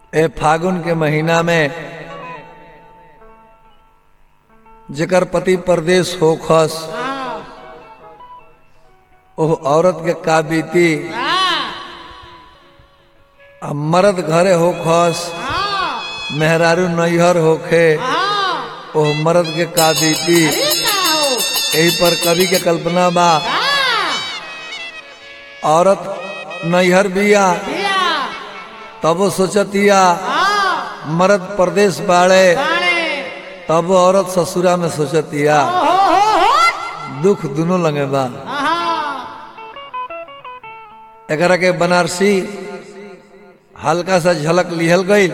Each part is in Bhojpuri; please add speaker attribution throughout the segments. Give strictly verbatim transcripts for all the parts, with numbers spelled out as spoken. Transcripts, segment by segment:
Speaker 1: ए फागुन के महीना में जेकर पति परदेश होखस ओह औरत के का बीती, अब मर्द घरे होखस मेहरारू नैहर होखे ओह मर्द के का बीती। यही पर कवि के कल्पना बा, औरत नैहर बिया तब सोचतिया मर्द परदेश बाड़े, तब औरत ससुरा में सोचतिया दुख दोनों लगे बा। एकरा के बनारसी हल्का सा झलक लिहल गई।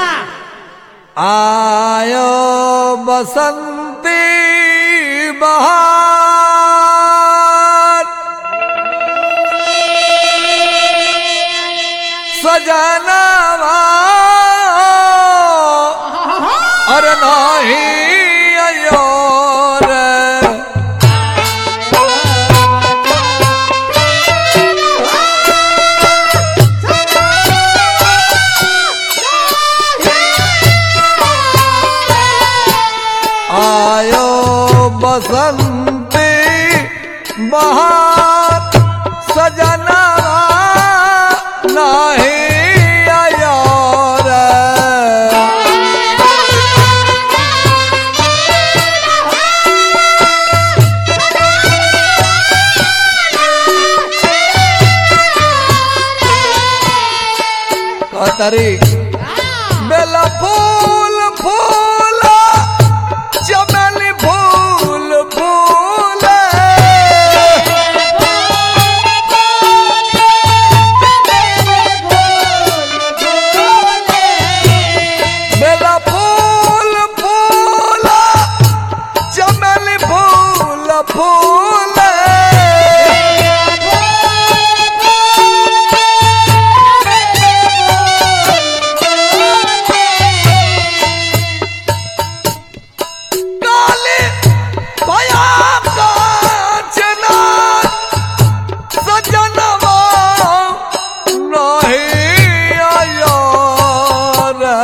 Speaker 1: आयो बसंती बहार सजनवा अरे नहीं आयो रे। आयो बसंती बहार सजना नहीं आयो रे। कतरी बेला फूल फूल चमेली फूल फूल बेला फूल फूल चमेली फूल फूल काली भया कांचना सजनवा नहीं आयो रे।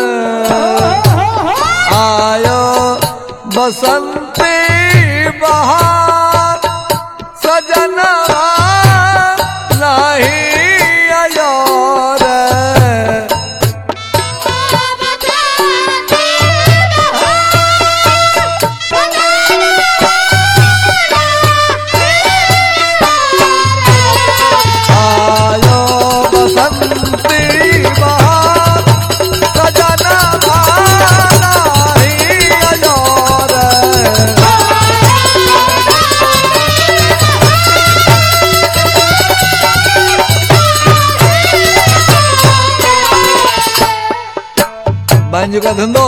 Speaker 1: आयो बसंती बहार सजनवा नहीं आयो रे। आयो बसंती बहार सजनवा नहीं आयो रे। बांजू का धंधो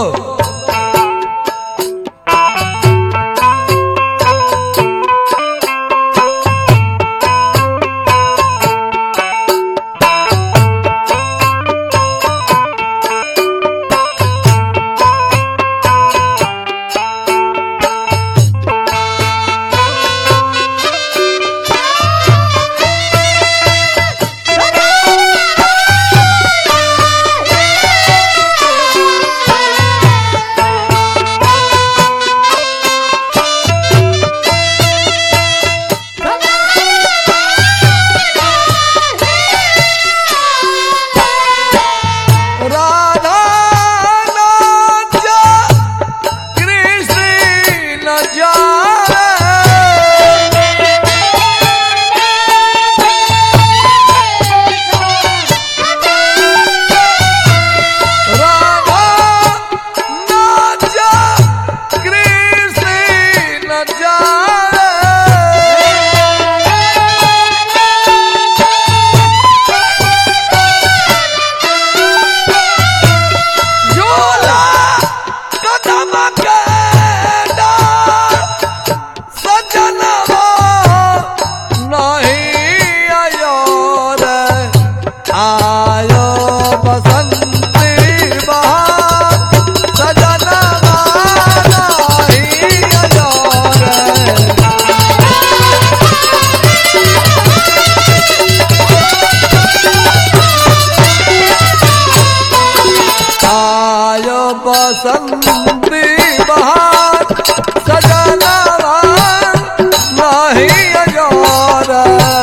Speaker 1: बसंती बहार सजनवा नहीं अजोर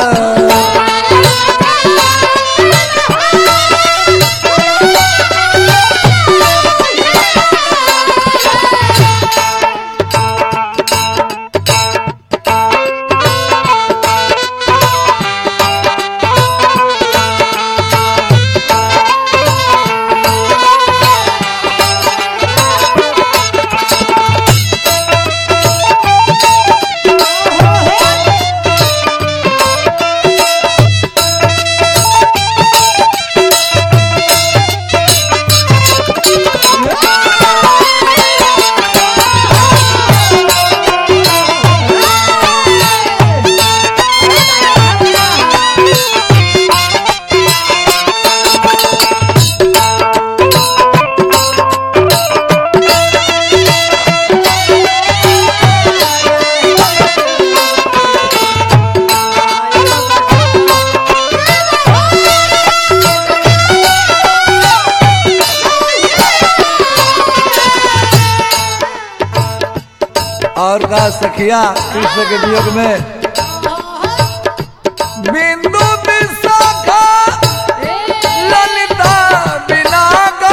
Speaker 1: और का सखिया कृष्ण के वियोग में बिंदु विशाखा ललिता बिनागा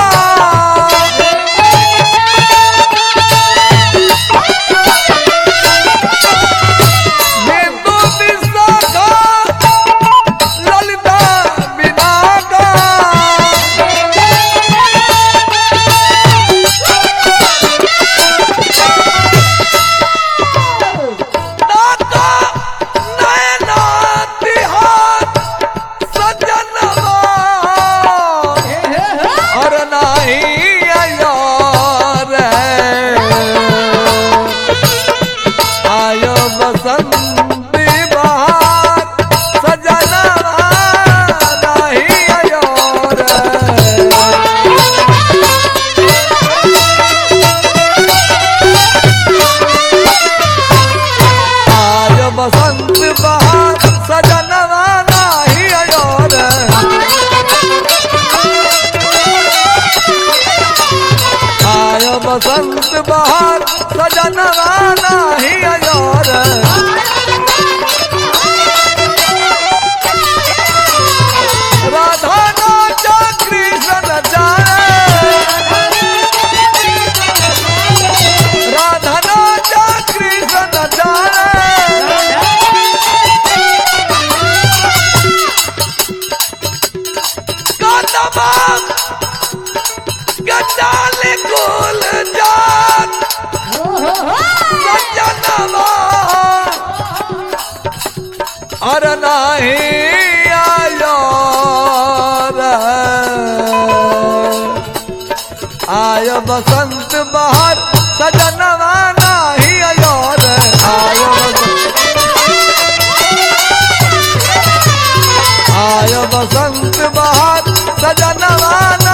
Speaker 1: बिंदु विशाखा ललिता बिनागा बसंत बहार सजनवा नहीं अजोर राधा नाचा कृष्ण जाने राधा नाचा कृष्ण जाने कदमा गजाले गोल जान सजनवा और नहीं आयो आयो बसंत बहार सजनवा नहीं आयो आयो आयो बसंत बहार सजनवा